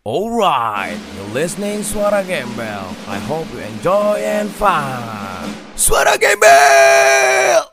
Alright, you're listening Suara Gembel. I hope you enjoy and fun. Suara Gembel!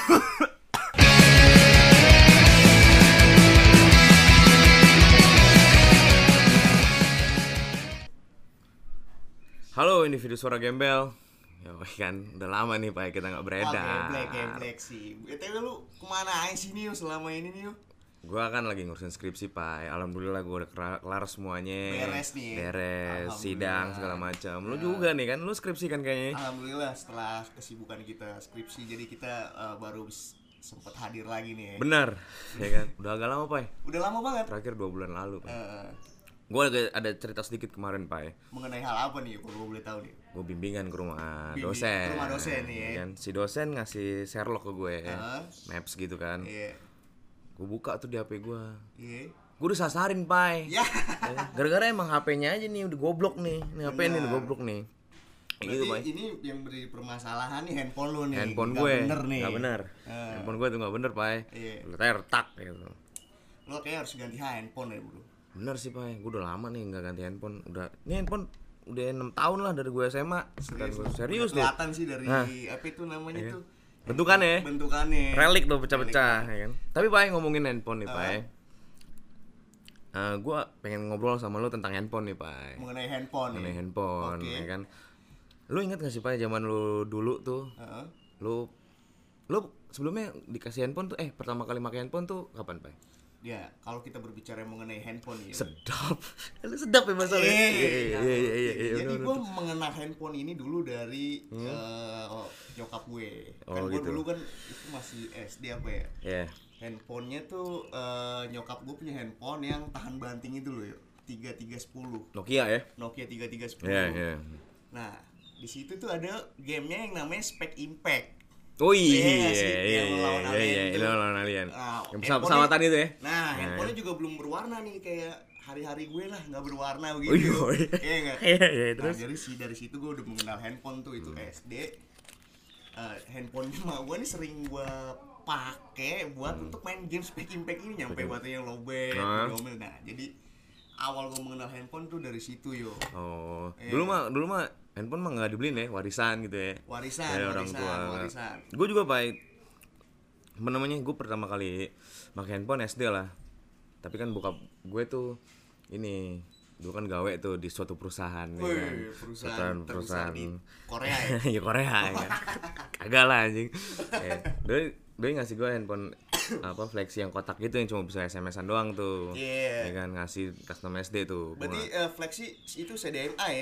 Halo individu Suara Gembel. Ya kan, udah lama nih Pak kita gak beredar. Geblek sih. BTW lu kemana aja sih nih selama ini nih? Gua kan lagi ngurusin skripsi Pak. Alhamdulillah gua udah kelar semuanya. Beres, sidang segala macam. Lu juga nih kan, lu skripsi kan kayaknya. Alhamdulillah setelah kesibukan kita skripsi jadi kita baru sempat hadir lagi nih. Benar, ya kan. Udah agak lama Pak. Udah lama banget. Terakhir 2 bulan lalu Pak. Gue ada cerita sedikit kemarin Pak. Mengenai hal apa nih kalau gue boleh tahu nih? Gue bimbingan ke rumah dosen. Ke rumah dosen nih ya. Kan? Si dosen ngasih Sherlock ke gue, maps gitu kan. Gue buka tuh di HP gue. Gue udah sasarin Pak. Gara-gara emang HP-nya aja nih udah goblok nih. Ini HP ini udah goblok nih. Gitu, ini yang beri permasalahan nih handphone lu nih. Handphone gak gue bener nih. Gak bener. Handphone gue tuh gak bener Pak. Retak gitu. Lo kayak harus ganti handphone ya bro. Bener sih Pak, gue udah lama nih gak ganti handphone. Ini handphone udah 6 tahun lah dari gue SMA. Serius tuh. Kelihatan sih dari apa itu namanya tuh. Bentukannya relik tuh pecah-pecah ya kan. Tapi Pak ngomongin handphone nih Pak. Gue pengen ngobrol sama lu tentang handphone nih Pak. Mengenai handphone ya kan. Lu ingat gak sih Pak zaman lu dulu tuh? Lu sebelumnya dikasih handphone tuh pertama kali pakai handphone tuh kapan Pak? Ya, kalau kita berbicara mengenai handphone ya. Sedap. Lu sedap ya masalahnya. Iya. Jadi gue mengenal handphone ini dulu dari nyokap gue. Kan gue gitu. dulu kan itu masih SD apa ya? Iya. Handphonenya tuh nyokap gue punya handphone yang tahan banting itu loh, 3310. Nokia ya? Nokia 3310. Iya. Nah, di situ tuh ada gamenya yang namanya Spec Impact. Oh iya, lawan alien. Yang pesawatan itu ya? Nah, handphonenya juga belum berwarna nih kayak hari-hari gue lah, nggak berwarna begitu. Kayak nggak? Iya, terus. Nah, jadi dari situ gue udah mengenal handphone tuh itu SD. Handphonenya mah gue nih sering gue pakai buat untuk main game Spec Impact ini nyampe baterainya lowbat, ngomel. Nah, jadi awal gue mengenal handphone tuh dari situ yo. Oh, dulu mah handphone mah nggak dibeliin ya, warisan gitu ya. Warisan. Gue juga Pak, gue pertama kali pakai handphone SD lah. Tapi kan bokap gue tuh ini dulu kan gawe tuh di suatu perusahaan. Perusahaan Korea ya? Ya Korea ya kan. Kagak lah anjing. Dia ngasih gue handphone flexi yang kotak gitu yang cuma bisa SMS-an doang tuh. Ya kan ngasih custom SD tuh. Berarti flexi itu CDMA ya?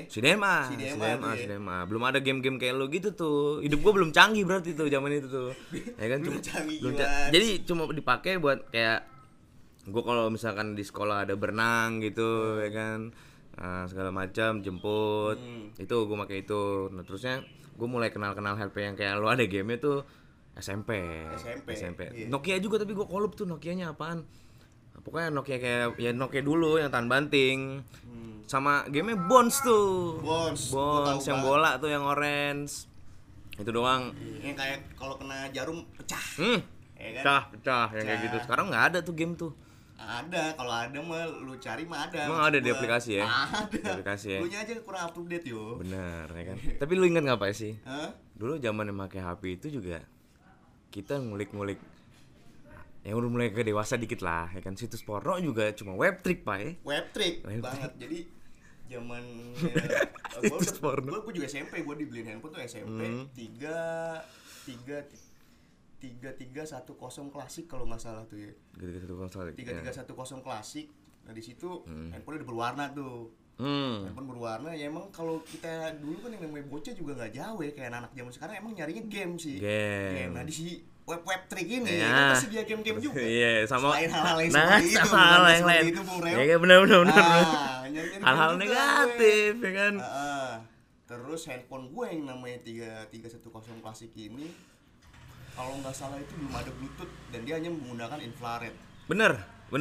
CDMA. Belum ada game-game kayak lo gitu tuh. Hidup gue belum canggih berarti tuh zaman itu tuh. Ya kan jadi cuma dipakai buat kayak gue kalau misalkan di sekolah ada berenang gitu ya kan. Segala macam jemput. Itu gue pakai itu. Nah, terusnya gue mulai kenal HP yang kayak lo ada game-nya tuh SMP. Iya. Nokia juga tapi gue kolup tuh Nokianya apaan. Pokoknya Nokia kayak ya Nokia dulu yang tahan banting. Sama gamenya Bones tuh. Bones yang bola tuh yang orange. Itu doang. Yang kayak kalau kena jarum pecah. Ya kan? Pecah yang kayak gitu. Sekarang nggak ada tuh game tuh. Ada, kalau ada mah lu cari mah ada. Emang ada di aplikasi ya? Ada. Di aplikasi ya. Lu nya aja kurang up to date yo. Bener ya kan. Tapi lu ingat nggak Pak sih? Dulu zaman yang pakai HP itu juga kita ngulik-ngulik yang udah mulai ke dewasa dikit lah ya kan, situs porno juga cuma webtrick Pak ya. Webtrick banget. Jadi zaman situs porno. Gue juga SMP, gue dibeliin handphone tuh SMP 3310 klasik kalau nggak salah tuh ya. 3310 klasik. Nah di situ handphone udah berwarna tuh. Handphone berwarna ya emang kalau kita dulu kan yang namanya bocah juga nggak jauh ya kayak anak zaman sekarang emang nyarinya game sih. Game. Nah di si web trick ini kan pasti dia game juga. Iya, sama selain hal-hal yang seperti itu. Sama hal yang lain. Ya benar. Hal-hal negatif ya kan. Terus handphone gue yang namanya 3310 klasik ini kalau nggak salah itu belum ada Bluetooth dan dia hanya menggunakan infrared. Bener.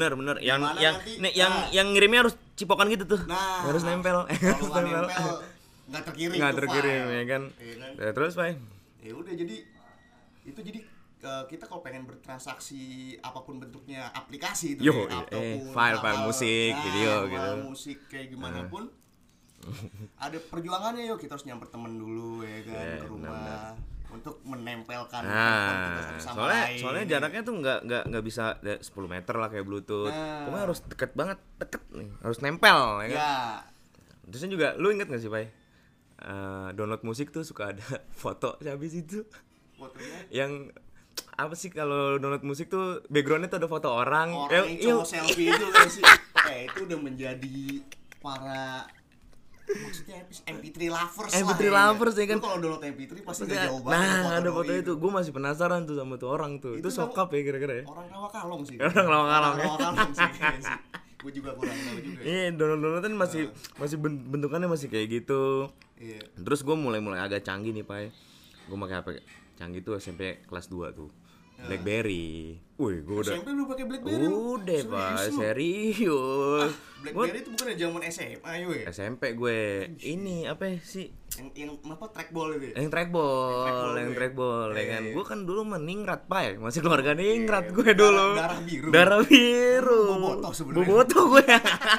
Yang ngirimnya harus cipokan gitu tuh. Nah, harus nempel. Kalau nggak nempel nggak terkirim ya kan. Ya kan? Terus Pak. Ya udah jadi itu kita kalau pengen bertransaksi apapun bentuknya aplikasi itu file musik, video gitu. Musik kayak gimana pun ada perjuangannya kita harus nyamper temen dulu ya kan ke rumah untuk menempelkan soalnya jaraknya tuh nggak bisa 10 meter lah kayak Bluetooth. Pokoknya harus deket nih, harus nempel ya kan. Terusnya juga lu inget nggak sih Pai? Download musik tuh suka ada foto habis itu. Fotonya? Yang apa sih kalau download musik tuh backgroundnya tuh ada foto orang yang selfie itu kan sih. Itu udah menjadi para maksudnya MP3 lovers ya kan. Lu kalau download MP3 pasti gak jauh banget. Nah, ada foto itu. Gue masih penasaran tuh sama tuh orang tuh. Itu sokap ya kira-kira ya. Orang Rawakalong sih. Orang Rawakalong sih. Gue juga kurang tahu juga. Iya, download kan masih bentukannya masih kayak gitu. Iya. Terus gue mulai agak canggih nih, Pai. Gue pakai HP canggih tuh SMP kelas 2 tuh. BlackBerry. Wih, gue udah. SMP lu pakai BlackBerry? Udah, Pak, serius. BlackBerry itu bukan zaman SMA ya? SMP gue. Ini apa sih? Yang apa trackball itu? Yang trackball, ya kan. Gue kan dulu meningrat, Pak. Masih keluarga ningrat gue dulu. Darah biru. Bobotoh sebenarnya. Bobotoh gue.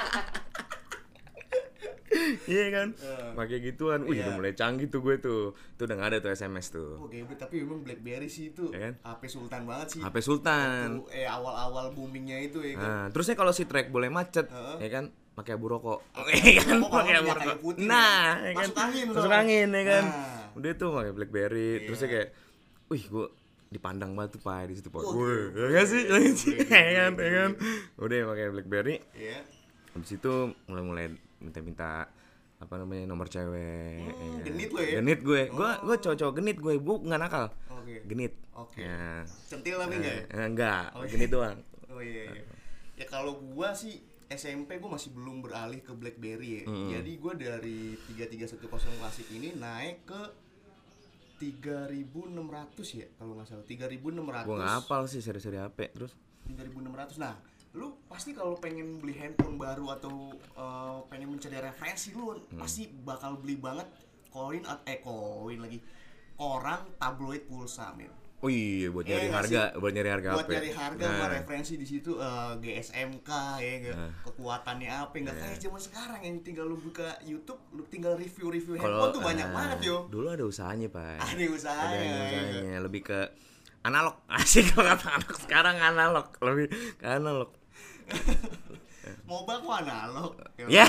Iya kan, pakai gituan, udah mulai canggih tuh gue tuh udah nggak ada tuh SMS tuh. Oke, tapi memang BlackBerry sih itu ya kan? HP Sultan banget sih. HP Sultan. Waktu, awal-awal boomingnya itu ya kan. Terusnya kalau si track boleh macet, ya kan, pakai abu rokok. Ya kan, pakai abu rokok. Nah, ya kan, masuk angin ya kan. Udah tuh pakai BlackBerry, terusnya kayak, gue dipandang banget tuh Pak di situ Pak. Ya kan sih, ya kan. Udah pakai BlackBerry. Iya. Habis itu mulai minta apa namanya nomor cewek. Genit lo ya? Genit gue cowok genit gue nggak nakal. Genit. Ya. Centil tapi enggak. Genit doang. Oh iya. Ya kalau gue sih SMP gue masih belum beralih ke BlackBerry ya. Jadi gue dari 3310 klasik ini naik ke 3600 ya kalau nggak salah. 3600. Gue nggak hafal sih seri-seri HP terus. 3600. Nah, lu pasti kalau pengen beli handphone baru atau pengen mencari referensi lu pasti bakal beli banget koran tabloid pulsa men. Oh iya buat nyari harga, buat nyari harga buat nyari harga sama referensi di situ GSMK kekuatannya apa enggak kayak zaman sekarang yang tinggal lu buka YouTube lu tinggal review handphone tuh banyak banget yo. Dulu ada usahanya Pak. Ada usahanya. Lebih ke analog. Asik kalau kata anak sekarang analog, lebih ke analog. Moba kok analog? Ya.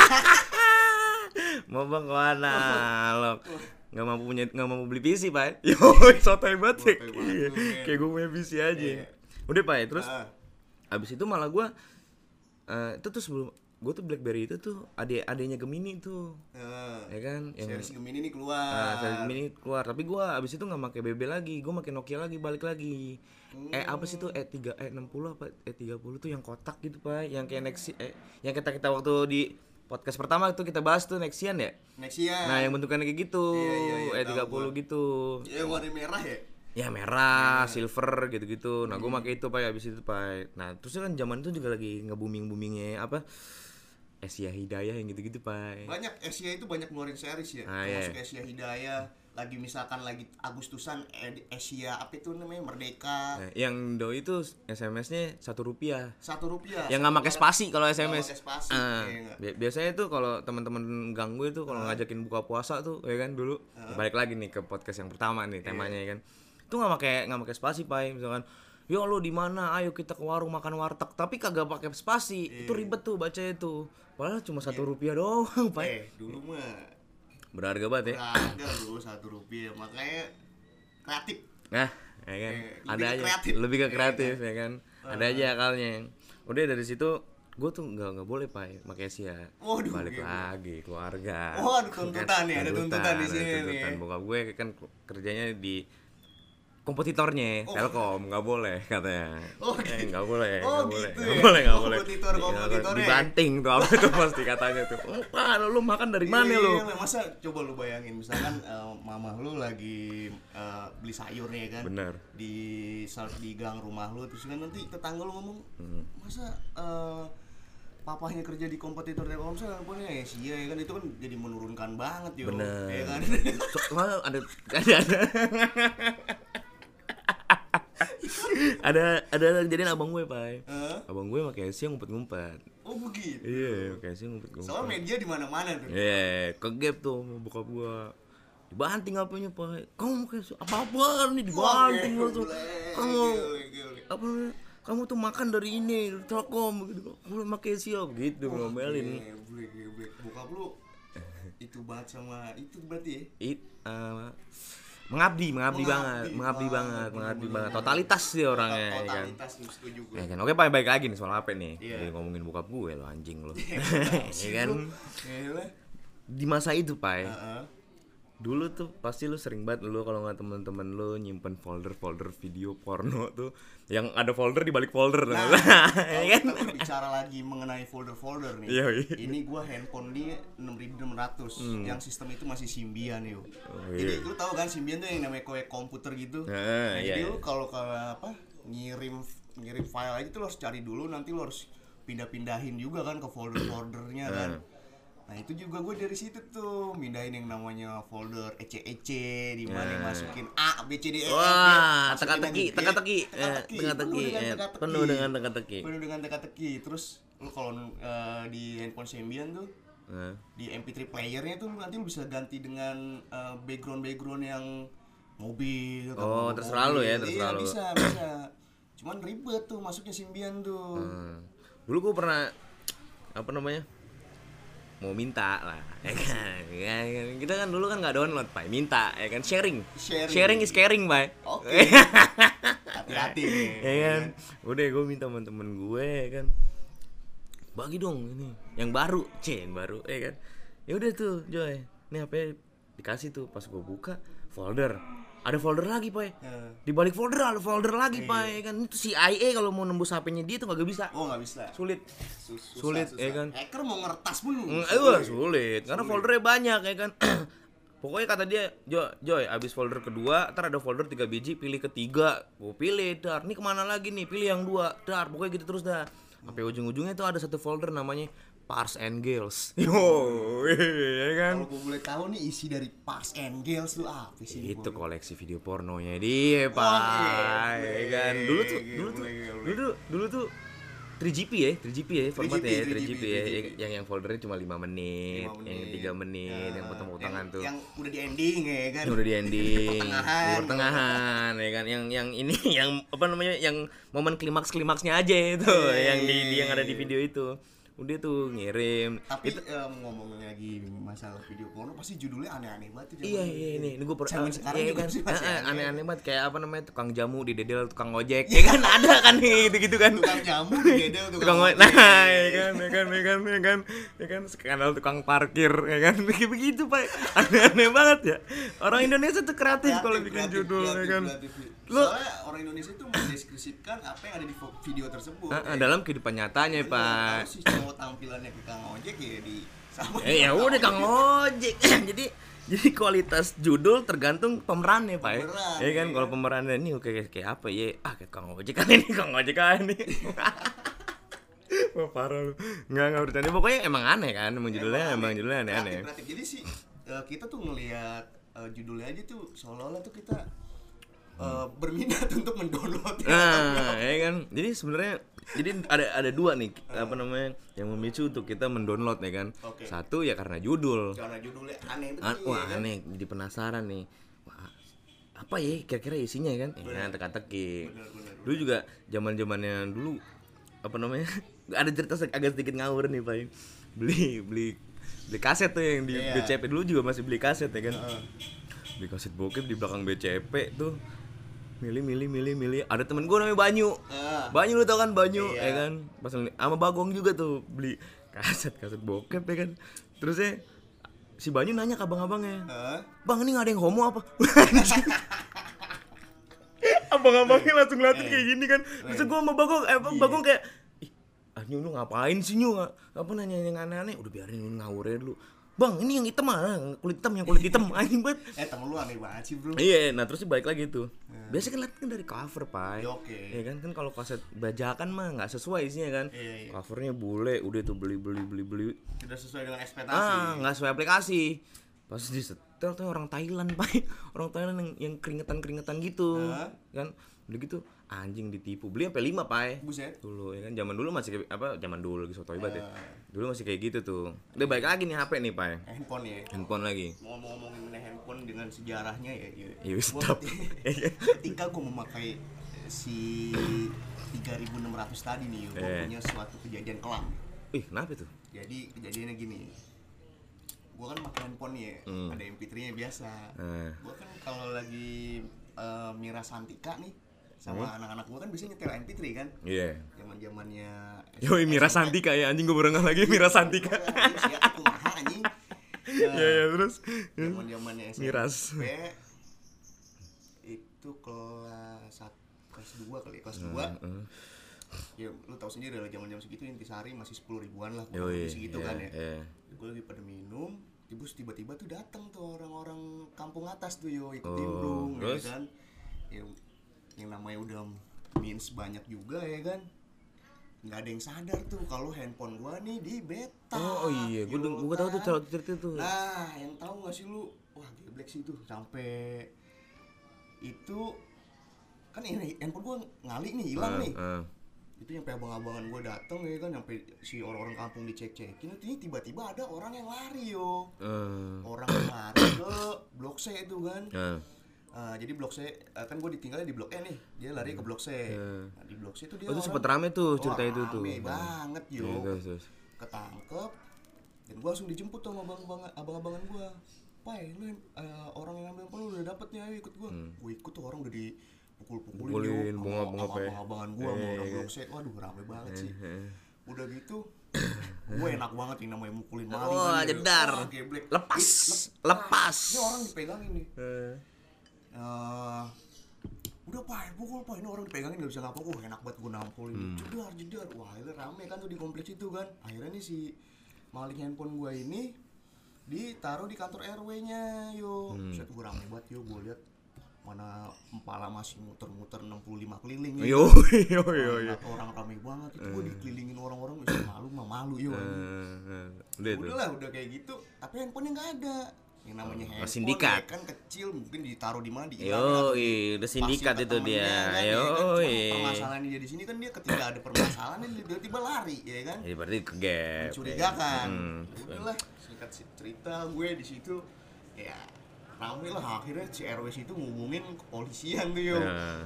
Moba kok analog. Nggak mampu beli PC Pak. Yo, sotoy banget. Kayak gue punya PC aja. Udah Pak, terus abis itu malah gue itu tuh sebelum gue tuh BlackBerry itu tuh adeknya Gemini tuh, ya kan? Series Gemini ini keluar. Series Gemini keluar, tapi gue abis itu nggak pakai BB lagi, gue pakai Nokia lagi, balik lagi. Apa sih tuh E60 apa E30 tuh yang kotak gitu Pak, yang kayak Nexian, yang kita waktu di podcast pertama itu kita bahas tuh Nexian ya. Nexian. Nah yang bentukannya kayak gitu, E30 gitu. Yang warna merah ya? Ya merah, silver gitu-gitu. Nah gue pakai itu Pak, abis itu Pak. Nah terus kan zaman itu juga lagi nge-boomingnya apa? Asia Hidayah yang gitu-gitu Pak. Banyak Asia itu banyak ngeluarin series ya. Termasuk Asia Hidayah. Lagi misalkan lagi Agustusan Asia apa itu namanya Merdeka. Nah, yang doi itu SMS-nya Rp1. Rp1. Yang nggak pakai spasi kalau SMS. Biasanya itu kalau teman-teman ganggu itu kalau ngajakin buka puasa tuh ya kan dulu. Balik lagi nih ke podcast yang pertama nih temanya ya kan. Itu nggak pakai spasi Pak. Misalkan yo lo di mana? Ayo kita ke warung makan warteg. Tapi kagak pakai spasi. Itu ribet tuh bacanya tuh. Padahal cuma Rp1 doang, Pak. Dulu mah berharga banget ya. Berharga dulu Rp1. Makanya kreatif. Nah, ya kan. Ada aja lebih ke kreatif ya kan. Ada aja akalnya. Udah dari situ gue tuh nggak boleh Pak pakai Asia. Balik lagi keluarga. Ada tuntutan nih, ada tuntutan di sini nih. Bokap gue kan kerjanya di kompetitornya Telkom, nggak boleh katanya. Nggak boleh, nggak boleh. Kompetitornya dibanting tuh apa tuh pasti katanya tuh. Lu makan dari mana lu? Masa coba lu bayangin misalkan mama lu lagi beli sayur nih kan. Bener. Di gang rumah lu terus kan nanti tetangga lu ngomong, masa papahnya kerja di kompetitor Telkomsel punya Asia ya kan, itu kan jadi menurunkan banget yo. Bener. Ya kan. Soalnya ada ada kejadian abang gue, Pai. Abang gue pakai Casio ngumpet-ngumpet. Oh begitu. Iya, pakai Casio ngumpet-ngumpet. Soalnya media di mana-mana tuh. Iya, ke gap tuh sama bokap gua. Dibanting HP-nya, Pak. Kamu kayak apa-apaan nih dibanting lu tuh. Kamu apa namanya? Kamu tuh makan dari ini, dari Telkom gitu. Kamu pakai Casio gitu ngomelin. Boleh. Bokap lu itu banget sama itu berarti ya? Mengabdi banget. Totalitas sih orangnya, Totalitas kan. setuju gue. Ya kan. Oke, Pak, baik lagi nih soal HP nih. Jadi ngomongin bokap gue lo anjing lo. Ya kan. Di masa itu, Pak. Dulu tuh pasti lu sering banget lu kalau nggak temen-temen lu nyimpen folder video porno tuh yang ada folder di balik folder. Nah, ya kan? Kita bicara lagi mengenai folder nih. Ini gua handphone di 6600 yang sistem itu masih Symbian yuk. Jadi lu tahu kan Symbian tuh yang namanya kayak komputer gitu. Jadi lu kalau ngirim file aja tuh lu harus cari dulu, nanti lu harus pindah-pindahin juga kan ke foldernya kan. Nah itu juga gue dari situ tuh mindahin yang namanya folder EC di mana yang masukin A, B, C, D, E, F. Wah, teka-teki. Penuh dengan teka-teki. Terus lu kalau di handphone Symbian tuh di MP3 playernya tuh nanti lu bisa ganti dengan background yang mobil. Oh, terserah lu ya, terserah lu. Bisa. Cuman ribet tuh masuknya Symbian tuh. Dulu gue pernah mau minta lah, ya kan? Kita kan dulu kan nggak download, Pak, minta, ya kan? Sharing is caring, Pak. Oke. Hati-hati nih. Ya kan? Udah gue minta teman-teman gue, ya kan? Bagi dong ini, yang baru, ya kan? Ya udah tuh, Joy, ini HP dikasih tuh, pas gue buka folder. Ada folder lagi, Pak. Di balik folder ada folder lagi, Pak. Kan itu CIA kalau mau nembus HP-nya dia tuh enggak bisa. Oh, enggak bisa. Sulit, ya kan. Hacker mau ngeretas pun sulit. Karena foldernya banyak, ya kan. Pokoknya kata dia, Joy, abis folder kedua, ntar ada folder 3 biji, pilih ketiga. Gue pilih, dar. Ini kemana lagi nih? Pilih yang 2, dar. Pokoknya gitu terus dah. Sampai ujung-ujungnya tuh ada satu folder namanya Pars and Girls. Ya kan. Kalau gue boleh tahu nih isi dari Pars and Girls tuh apa sih? Itu koleksi video pornonya dia, Pak. Ya kan. Dulu tuh 3GP ya formatnya 3GP ya. Yang foldernya cuma 5 menit, yang 3 menit, yang potong-potongan tuh. Yang udah di ending ya kan. Udah di ending. Pertengahan ya kan. Yang ini yang apa namanya? Yang momen klimaksnya aja itu yang ada di video itu. Udah tuh ngirim. Tapi ngomongin lagi masalah video porno pasti judulnya aneh-aneh banget tuh. Iya ini gue pernah kan aneh-aneh banget kayak apa namanya tukang jamu di dedel tukang ojek ya kan ada kan gitu kan tukang jamu di dedel tukang ojek. Nah ya kan skandal tukang parkir ya kan begitu Pak aneh-aneh banget ya orang Indonesia tuh kreatif kalau bikin judul ya kan. Soalnya orang Indonesia itu mendeskripsikan apa yang ada di video tersebut dalam kehidupan nyatanya Pak. Sih cowok tampilannya ke Kang Ojek ya di sama. Ya udah Kang Ojek. Jadi kualitas judul tergantung pemerannya Pak. Ya kan kalau pemerannya ini kayak apa ya? Kayak Kang Ojek kan ini Kang Ojek kan ini. Wah parah lu. Enggak bercanda. Pokoknya emang aneh kan judulnya aneh-aneh. Jadi sih kita tuh ngelihat judulnya aja tuh seolah-olah tuh kita berminat untuk mendownload ya kan. Jadi sebenarnya ada dua nih apa namanya yang memicu untuk kita mendownload ya kan. Satu ya karena judul. Karena judulnya aneh betul. Aneh jadi penasaran nih. Wah, apa ya kira-kira isinya kan? Ya teka-teki. Dulu juga zaman-zamannya dulu apa namanya? Ada cerita agak sedikit ngawur nih, Pak. Beli kaset tuh yang di BCP dulu juga masih beli kaset ya kan. Beli kaset bokep di belakang BCP tuh. Milih. Ada temen gue namanya Banyu lu tau kan Banyu ya kan. Pas sama Bagong juga tuh beli kaset bokep ya kan. Terusnya si Banyu nanya ke abang-abangnya, Bang ini gak ada yang homo apa? Abang-abangnya langsung ngeliatin kayak gini kan. Terus gue sama Bagong kayak Nyu lu ngapain sih Nyu? Apa nanya yang aneh-aneh? Udah biarin lu ngawurnya dulu. Bang, ini yang hitam yang kulit hitam anjing banget. Temen lu aneh banget sih, Bro. Iya, nah terus balik lagi tuh. Biasanya kan lihat kan dari cover, Pak. Iya kan kalau kaset bajakan mah enggak sesuai isinya kan. Covernya bule, udah tuh beli. Tidak sesuai dengan ekspektasi. Enggak sesuai aplikasi. Pas disetel tuh orang Thailand, Pak. Orang Thailand yang keringetan gitu. Kan udah gitu anjing ditipu. Beli sampai 5, Pai. Buset. Dulu ya kan zaman dulu masih kayak apa? Zaman dulu lagi sotoy banget ya. Dulu masih kayak gitu tuh. Udah baik lagi nih HP nih, Pai. Handphone ya. Handphone lagi. Ngomong-ngomongin mengenai handphone dengan sejarahnya ya. Iya, stop. Ketika gue memakai si 3600 tadi nih, gue punya suatu kejadian kelam. Kenapa tuh? Jadi kejadiannya gini. Gue kan pakai handphone nih ya, ada MP3-nya biasa. Gue kan kalau lagi Mira Santika nih sama anak-anak gue kan biasanya nyetel MP3 kan. Iya. Zaman-zamannya Yoi, Mira Santika ya, anjing gue baru ngeh lagi Mira Santika. Siap aku mahal anjing. Iya, terus Zaman-zamannya SMP Miras. itu kelas 2 kali, kelas 2. Ya lu tahu sendiri lah zaman-zaman segitu intisari masih 10 ribuan lah segitu kan ya. Gue lagi pada minum, terus tiba-tiba tuh datang tuh orang-orang kampung atas tuh ikut nimbrung ya kan. Yang namanya udah means banyak juga ya kan. Nggak ada yang sadar tuh kalau handphone gua nih di beta. Oh iya, gua tahu tuh cerita tuh. Nah, yang tahu nggak sih lu? Wah, geblek sih tuh sampai itu kan ini handphone gua ngali nih, hilang nih. Itu nyampe abang-abangan gue dateng ya kan, nyampe si orang-orang kampung dicek-cekin, ini tiba-tiba ada orang yang lari orang yang lari ke Blok C itu kan. Jadi Blok C kan gue ditinggalnya di Blok E nih, dia lari ke Blok C. Nah, di Blok C itu dia itu sempet rame tuh cerita itu tuh. Rame banget ketangkep dan gue langsung dijemput tuh sama abang-abangan gue. Pai, lu orang yang ambil lu udah dapet nih, ayo ikut gue. Gue ikut tuh, orang udah dipukul-pukulin abang-abangan gue mau udah Blok C. Waduh rame banget sih. Udah gitu gue enak banget nih namanya mukulin maling kan. Jedar. Lepas. Ini orang dipegangin nih. Udah pukul ini orang dipegangin gak bisa ngapa. Enak banget gue nampolin. Jedar. Wah itu rame kan tuh di kompleks itu kan. Akhirnya nih si maling handphone gue ini ditaruh di kantor RW-nya Set gue rame banget gue lihat mana empala masih muter-muter 65 keliling ya. Orang rame banget itu gue dikelilingin orang-orang bisa malu udah kayak gitu tapi handphonenya nggak ada. Yang namanya handphone sindikat kan kecil, mungkin ditaruh di mana udah sindikat itu dia. Permasalahannya dia di sini kan, dia ketika ada permasalahan dia tiba-tiba lari ya kan. Jadi berarti kegep. Mencurigakan. Udahlah singkat cerita gue di situ ya ramai lah, akhirnya si RW itu ngubungin kepolisian tuh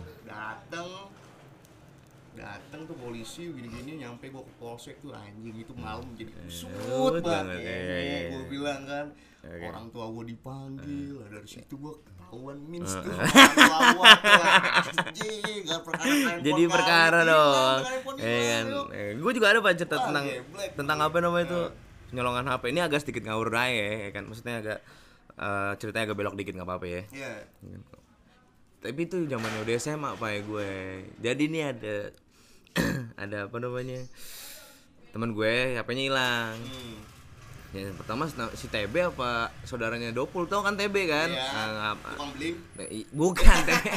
datang tuh polisi gini-gini, nyampe gue ke polsek tuh anjing itu malam jadi kusut banget. Gue bilang kan orang tua gue dipanggil, dari situ gue ketahuan means tuh jadi perkara dong. Gue juga ada baca tentang apa namanya itu nyolongan HP. Ini agak sedikit ngawur aja ya kan, maksudnya agak ceritanya agak belok dikit nggak apa-apa ya. Tapi itu zaman udah SMA Pak ya gue. Jadi ini ada apa namanya, teman gue HP-nya hilang. Yang pertama si TB apa saudaranya Dopul, tau kan TB kan? Tukang bling. Bukan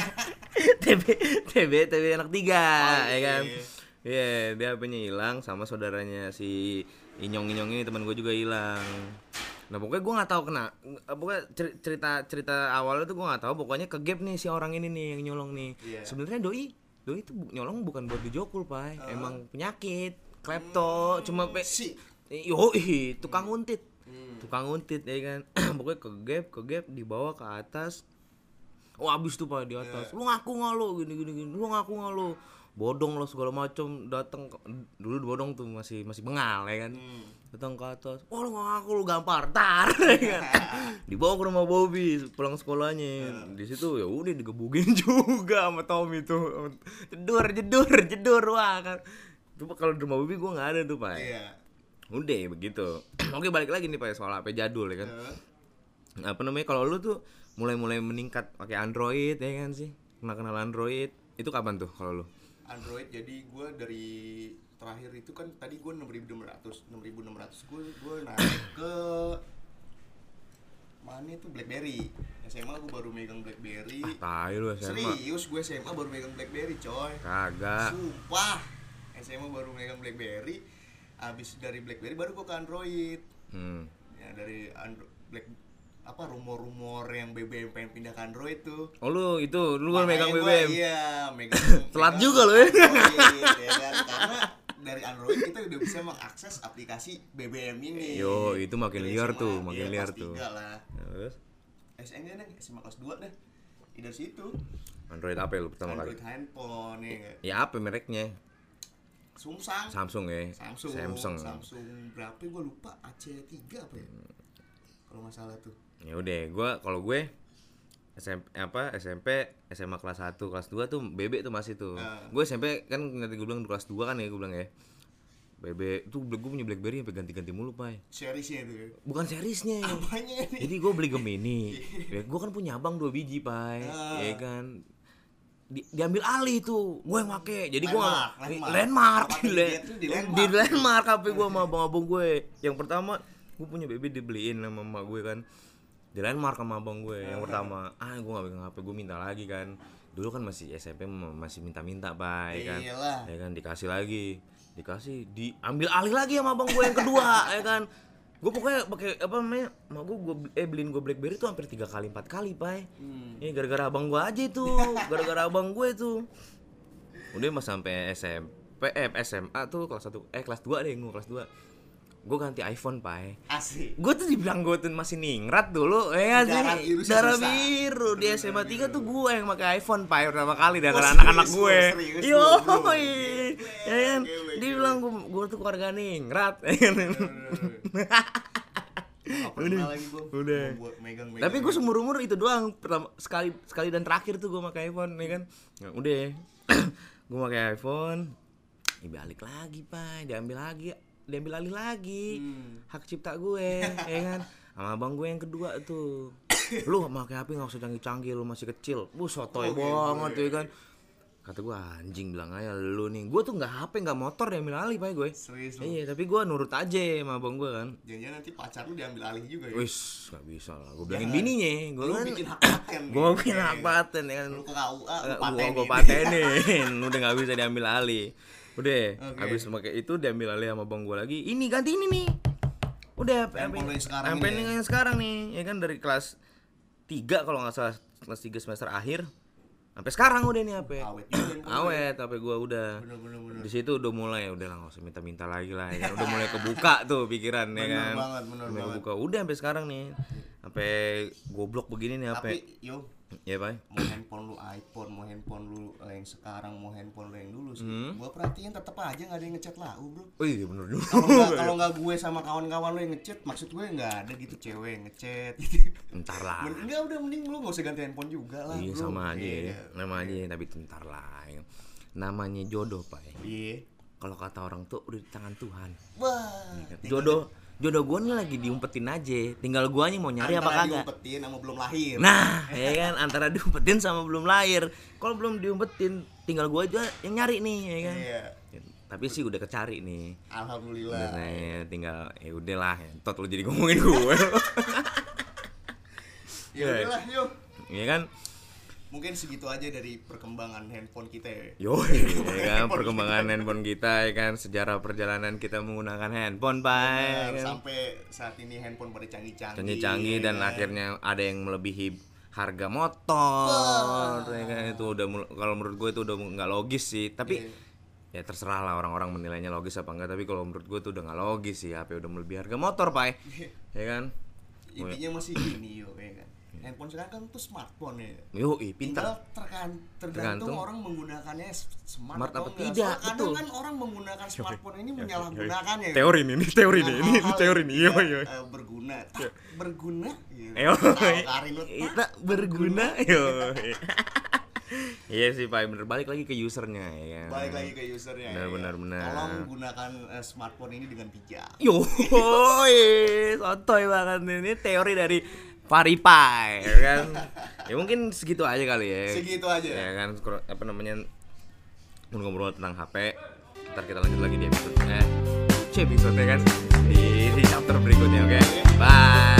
TB anak 3 ya kan. Iya, dia HP-nya hilang sama saudaranya si Inyong ini, teman gue juga hilang. Nah pokoknya gue nggak tahu pokoknya cerita awalnya tuh gue nggak tahu, pokoknya kegap nih si orang ini nih yang nyolong nih. Sebenarnya doi itu nyolong bukan buat dijokul Pai, emang penyakit klepto, cuma tukang nguntit ya kan. Pokoknya kegap dibawa ke atas. Abis tuh Pai di atas, lu ngaku nggak lu gini, lu ngaku nggak lu, bodong lo segala macam. Datang dulu bodong tuh masih bengal ya kan. Datang ke atas, lu nggak ngaku, lu gampar tar ya kan. Dibawa ke rumah Bobby pulang sekolahnya. Di situ ya udah digebugin juga sama Tommy tuh, jedur wah kan. Coba kalau di rumah Bobby gue nggak ada tuh Pak. Udah begitu. Oke, balik lagi nih Pak soal HP jadul ya kan. Apa namanya, kalau lu tuh mulai meningkat pakai Android ya kan sih, kenal Android itu kapan tuh kalau lu? Android, jadi gue dari terakhir itu kan tadi gue 6600 gue naik ke mana itu BlackBerry. SMA gue baru megang BlackBerry. Tai lu SMA. Serius, gue SMA baru megang BlackBerry coy. Kagak. Sumpah, SMA baru megang BlackBerry. Abis dari BlackBerry baru gue ke Android. Ya dari apa rumor-rumor yang BBM pengen pindah ke Android tuh. Oh lu kan megang BBM. Iya, megang. Telat juga lo ya. Ya kan? Karena dari Android kita udah bisa mengakses aplikasi BBM ini. Yo, itu makin liar tuh, makin liar tuh. Lah. Terus SMA nih, SMA kelas 2 dah. Dari situ. Android apa lu pertama kali? Android handphone ya. Ya apa mereknya? Samsung ya. Samsung berapa gue lupa, AC3 apa ya? Kalau nggak salah tuh. Ya udah, gue SMP, SMA kelas 1, kelas 2 tuh BB tuh masih tuh. Gue SMP kan nanti gue bilang kelas 2 kan ya, gue bilang ya. BB tuh gue punya BlackBerry sampai ganti-ganti mulu, Pai. Seriesnya itu ya? Bukan seriesnya. Apanya ini? Jadi gue beli Gemini. Gue kan punya abang 2 biji, Pai. Ya kan. Diambil alih tuh, gue yang make. Jadi gue landmark di landmark HP gue sama abang-abang gue. Yang pertama gue punya BB dibeliin sama emak gue kan. Di landmark sama abang gue yang pertama. Gue gak pegang HP, gue minta lagi kan. Dulu kan masih SMP masih minta-minta, Pak, ya kan. Ya kan dikasih diambil alih lagi sama abang gue yang kedua, ya kan. Gue pokoknya pakai apa namanya, mak gue beliin gue BlackBerry tuh hampir 3 kali 4 kali, Pai. Ini gara-gara abang gue aja itu, gara-gara abang gue itu. Udah mas sampai SMA tuh kelas 1 kelas 2 deh, gue kelas 2. Gue ganti iPhone, Pai. Asik. Gue tuh dibilang gue tuh masih ningrat dulu, ya sih. Darah biru di SMA 3 tuh gue yang pakai iPhone, Pai, pertama kali dari anak-anak gue. Yo, ya kan. Dia bilang gue tuh keluarga ningrat. Udah. Megang. Tapi gue seumur-umur itu doang, pertama sekali dan terakhir tuh gue pakai iPhone, ya kan. Nah, udah. Gue pakai iPhone. Balik lagi, Pai, diambil alih lagi hak cipta gue, ya kan, sama abang gue yang kedua tuh. Lu pakai HP nggak usah canggih-canggih, lu masih kecil. Sotoy banget, ya kan. Kata gue, anjing, bilang aja lu nih. Gue tuh nggak HP nggak motor diambil alih, Pak, gue. Serius lu? Iya, tapi gue nurut aja sama abang gue kan. Jangan-jangan nanti pacar lu diambil alih juga ya? Wis, nggak bisa lah. Gue bilangin bininya. Gue kan bikin hak paten. Gue bikin hak paten, ya kan. Lu ke KUA, gue patenin. Udah nggak bisa diambil alih. Udah, habis pakai itu diambil alih sama bang gue lagi. Ini ganti ini nih. Udah, sampai yang sekarang nih, ya kan, dari kelas 3 kalau nggak salah, kelas 3 semester akhir sampai sekarang udah nih HP. Awet HP gue udah. Bener. Di situ udah mulai, udah lah, nggak usah minta lagi lah, ya kan. Udah mulai kebuka tuh pikiran, ya kan. Bener banget. Kebuka. Udah sampai sekarang nih. Sampai goblok begini nih HP. Tapi yo, ya, Pak. Mau handphone lu iPhone, mau handphone lu yang sekarang, mau handphone lu yang dulu sih. Gua perhatiin tetep aja enggak ada yang ngechat lau, Bro. Oh iya, bener juga. Kalau enggak gue sama kawan-kawan lu yang ngechat, maksud gue enggak ada gitu cewek yang ngechat gitu. Entar lah. Enggak, udah mending lu enggak usah ganti handphone juga lah, Iya, Bro. sama aja ya. Nama aja, tapi entar lah. Namanya jodoh, Pak. Iya. Kalau kata orang tuh udah di tangan Tuhan. Wah. Jodoh gue nih lagi diumpetin aja. Tinggal gue aja mau nyari apa kagak. Antara diumpetin sama belum lahir. Nah, ya kan, antara diumpetin sama belum lahir. Kalau belum diumpetin, tinggal gue aja yang nyari nih, ya kan. Iya. Tapi sih udah kecari nih. Alhamdulillah. Bener, tinggal ya udahlah, entot lu jadi ngomongin gue. Ya udahlah, yuk. Iya kan? Mungkin segitu aja dari perkembangan handphone kita ya. Yo, ya kan, perkembangan handphone kita, ya kan, sejarah perjalanan kita menggunakan handphone, Pak. Kan? Sampai saat ini handphone pada canggih-canggih dan akhirnya ada yang melebihi harga motor. Ya kan, itu udah, kalau menurut gue itu udah nggak logis sih. Tapi ya terserah lah orang-orang menilainya logis apa enggak. Tapi kalau menurut gue itu udah nggak logis sih. HP udah melebihi harga motor, Pak. Ya kan? Intinya masih gini, yo, ya kan. Handphone sekarang kan tuh smartphone ya. Pintar. Tergantung orang menggunakannya smart atau tidak. Kadang kan orang menggunakan smartphone ini menyalahgunakannya. Teori nih. Iya. Berguna. Berguna. Kita berguna. Iya sih, Pak, bener, balik lagi ke usernya, ya kan. Balik lagi ke usernya. Benar. Tolong gunakan smartphone ini dengan bijak. Sotoy banget ini teori dari Paripai, ya kan. Ya mungkin segitu aja kali ya. Segitu aja. Ya kan, apa namanya, ngobrol tentang HP. Ntar kita lanjut lagi di episode ya kan, di chapter berikutnya, oke. Bye.